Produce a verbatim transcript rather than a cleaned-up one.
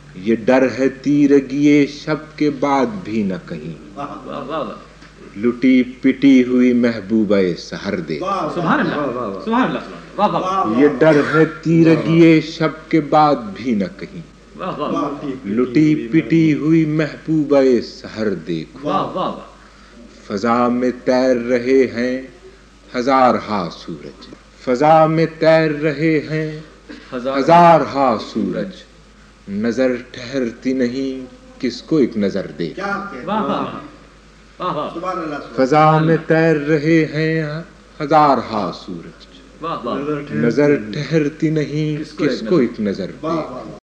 ये डर है तीरगिए शब के बाद भी न कहीं, लुटी पिटी हुई महबूबे सहर देख। सुभान अल्लाह, सुभान अल्लाह, वाह वाह। ये डर है तीरगिए शब के बाद भी न कहीं, लुटी पिटी हुई महबूबे सहर देख। वाह वाह। फजा में तैर रहे हैं हजार हा सूरज, फजा में तैर रहे हैं हजार हा सूरज, नजर ठहरती नहीं किसको एक नजर दे। फजा में तैर रहे हैं हजार हा सूरज, नजर ठहरती नहीं किसको एक नजर दे।